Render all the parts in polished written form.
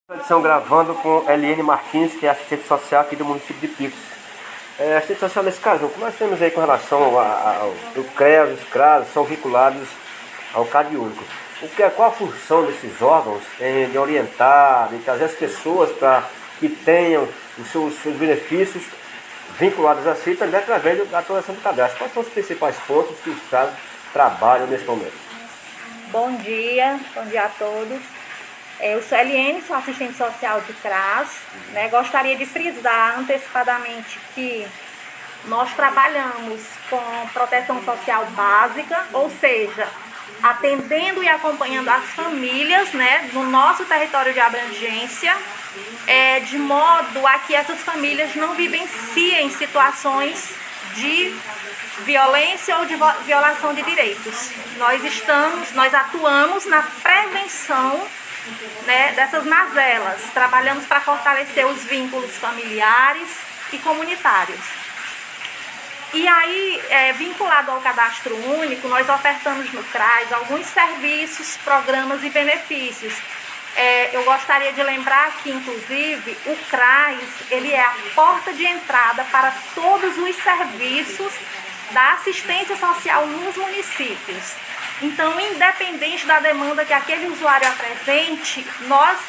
Edição gravando com Eliane Martins, que é assistente social aqui do município de Picos. Assistente social nesse caso, o que nós temos aí com relação ao CREAS, os CRAS, são vinculados ao CAD único. Qual a função desses órgãos de orientar, de trazer as pessoas para que tenham os seus benefícios vinculados a si, também através da atuação do cadastro? Quais são os principais pontos que os CRAS trabalham nesse momento? Bom dia a todos. Eu sou Eliane, sou assistente social de CRAS. Gostaria de frisar antecipadamente que nós trabalhamos com proteção social básica, ou seja, atendendo e acompanhando as famílias no nosso território de abrangência, de modo a que essas famílias não vivenciem situações de violência ou de violação de direitos. Nós atuamos na prevenção dessas mazelas, trabalhamos para fortalecer os vínculos familiares e comunitários. E aí, vinculado ao cadastro único, nós ofertamos no CRAS alguns serviços, programas e benefícios. Eu gostaria de lembrar que, inclusive, o CRAS ele é a porta de entrada para todos os serviços da assistência social nos municípios. Então, independente da demanda que aquele usuário apresente, nós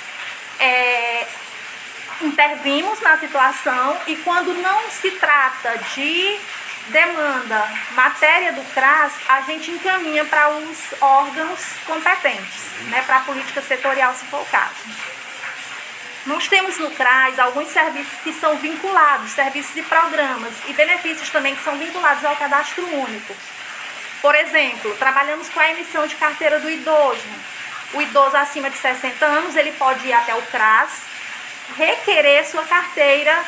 intervimos na situação e quando não se trata de demanda, matéria do CRAS, a gente encaminha para os órgãos competentes, para a política setorial, se for o caso. Nós temos no CRAS alguns serviços que são vinculados, serviços e programas, e benefícios também que são vinculados ao cadastro único. Por exemplo, trabalhamos com a emissão de carteira do idoso. O idoso acima de 60 anos, ele pode ir até o CRAS, requerer sua carteira,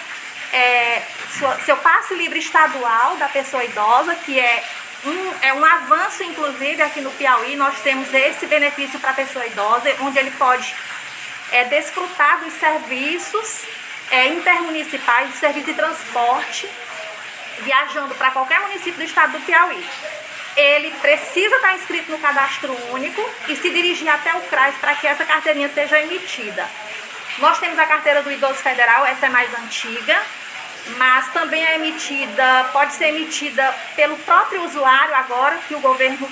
seu passe livre estadual da pessoa idosa, que é um avanço, inclusive, aqui no Piauí. Nós temos esse benefício para a pessoa idosa, onde ele pode desfrutar dos serviços intermunicipais, de serviço de transporte, viajando para qualquer município do estado do Piauí. Ele precisa estar inscrito no cadastro único e se dirigir até o CRAS para que essa carteirinha seja emitida. Nós temos a carteira do idoso federal, essa é mais antiga, mas também pode ser emitida pelo próprio usuário agora, que o governo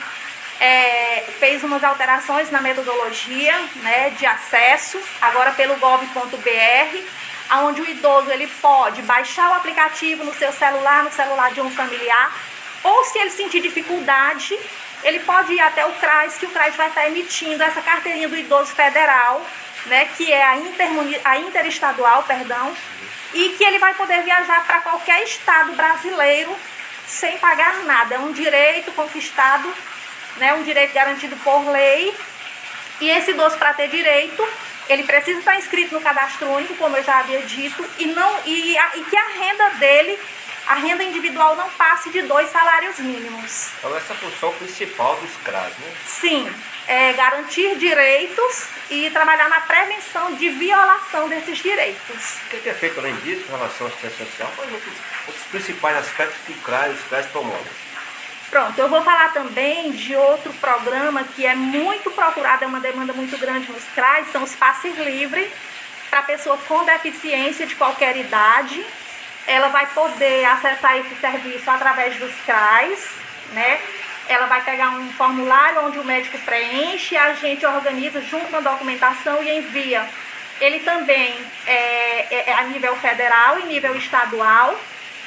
fez umas alterações na metodologia de acesso, agora pelo gov.br, onde o idoso ele pode baixar o aplicativo no seu celular, no celular de um familiar, ou se ele sentir dificuldade, ele pode ir até o CRAS, que o CRAS vai estar emitindo essa carteirinha do idoso federal, que é a interestadual, e que ele vai poder viajar para qualquer estado brasileiro sem pagar nada. É um direito conquistado, um direito garantido por lei, e esse idoso, para ter direito, ele precisa estar inscrito no cadastro único, como eu já havia dito, e que a renda dele, a renda individual, não passe de 2 salários mínimos. Então essa é a função principal dos CRAS, né? Sim, garantir direitos e trabalhar na prevenção de violação desses direitos. O que é feito além disso em relação à assistência social? Quais outros principais aspectos que os CRAS promovem? Pronto, eu vou falar também de outro programa que é muito procurado, é uma demanda muito grande nos CRAS, são os passes livres para pessoa com deficiência de qualquer idade. Ela vai poder acessar esse serviço através dos CRAS, Ela vai pegar um formulário onde o médico preenche, a gente organiza junto com a documentação e envia. Ele também é a nível federal e nível estadual,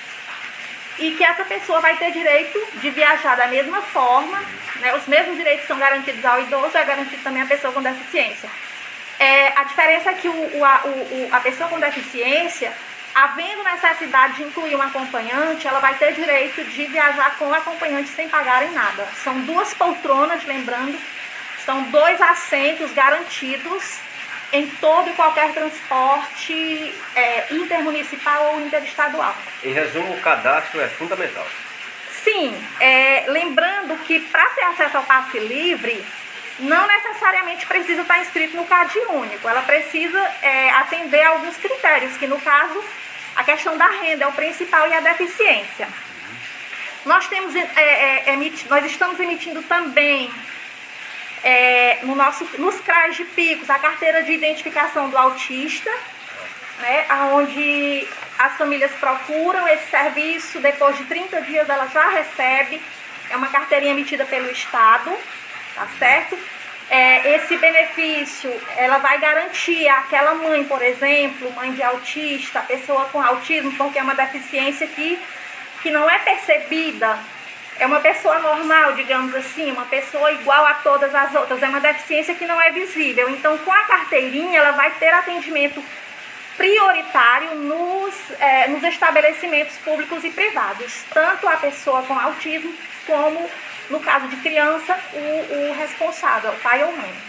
e que essa pessoa vai ter direito de viajar da mesma forma, os mesmos direitos são garantidos ao idoso, é garantido também à pessoa com deficiência. A diferença é que a pessoa com deficiência, havendo necessidade de incluir um acompanhante, ela vai ter direito de viajar com o acompanhante sem pagar em nada. São 2 poltronas, lembrando, são 2 assentos garantidos em todo e qualquer transporte intermunicipal ou interestadual. Em resumo, o cadastro é fundamental. Sim, lembrando que para ter acesso ao passe livre, não necessariamente precisa estar inscrito no CAD único, ela precisa atender a alguns critérios, que no caso, a questão da renda é o principal e a deficiência. Nós estamos emitindo também nos CRAs de Picos, a carteira de identificação do autista, né, onde as famílias procuram esse serviço, depois de 30 dias ela já recebe, é uma carteirinha emitida pelo Estado, tá certo? Esse benefício, ela vai garantir àquela mãe, por exemplo, mãe de autista, pessoa com autismo, porque é uma deficiência que não é percebida, é uma pessoa normal, digamos assim, uma pessoa igual a todas as outras, é uma deficiência que não é visível. Então, com a carteirinha, ela vai ter atendimento prioritário nos estabelecimentos públicos e privados, tanto a pessoa com autismo como, no caso de criança, o responsável, pai ou mãe.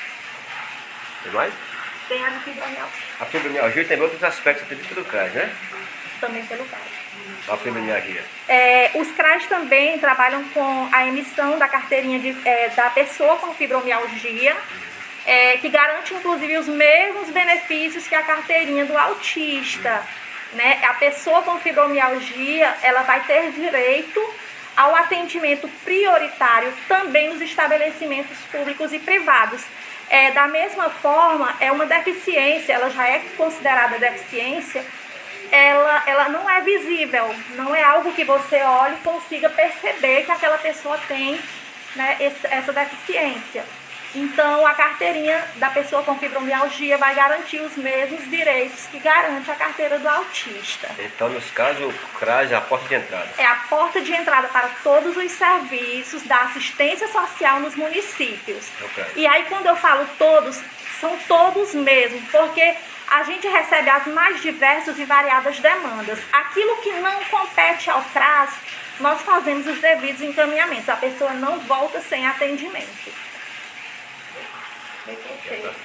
Tem mais? Tem a de fibromialgia. A fibromialgia tem outros aspectos do CRAS, né? Também pelo CRAS. A fibromialgia. Os CRAS também trabalham com a emissão da carteirinha da pessoa com fibromialgia, que garante inclusive os mesmos benefícios que a carteirinha do autista, né? A pessoa com fibromialgia, ela vai ter direito ao atendimento prioritário também nos estabelecimentos públicos e privados. Da mesma forma, é uma deficiência, ela já é considerada deficiência, ela não é visível, não é algo que você olhe e consiga perceber que aquela pessoa tem, né, essa deficiência. Então, a carteirinha da pessoa com fibromialgia vai garantir os mesmos direitos que garante a carteira do autista. Então, nos casos, o CRAS é a porta de entrada. É a porta de entrada para todos os serviços da assistência social nos municípios. E aí, quando eu falo todos, são todos mesmo, porque a gente recebe as mais diversas e variadas demandas. Aquilo que não compete ao CRAS, nós fazemos os devidos encaminhamentos. A pessoa não volta sem atendimento.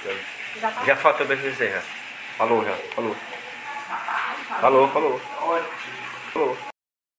Já faltou bem encerrar. Falou já, falou. Falou.